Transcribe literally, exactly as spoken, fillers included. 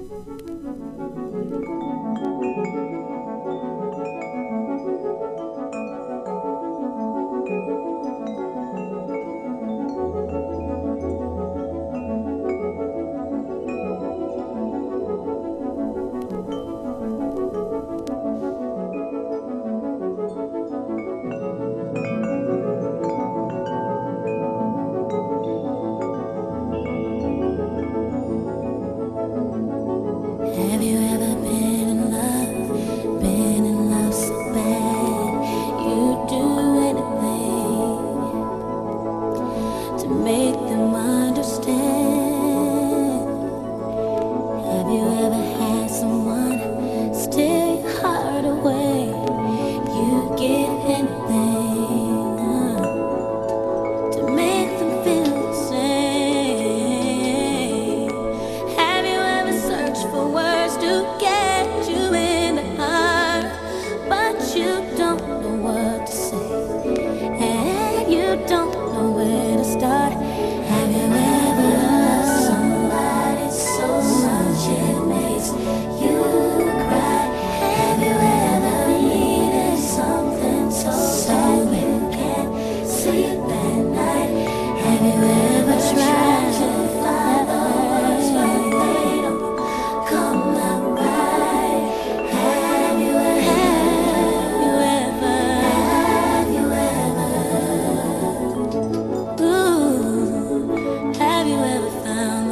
Have you ever been in love, been in love so bad you'd do anything to make them understand? Have you ever had someone steal your heart away? You'd give anything uh, to make them feel the same. Have you ever searched for words to get you in the heart, but you don't know what to say, and you don't know where to start? Have you ever loved somebody so much it makes you cry? Have you ever needed something so bad you can't sleep at night? Have you ever tried to find the words but they don't come out right? Have you ever, have you ever, have you ever, ooh, have you ever found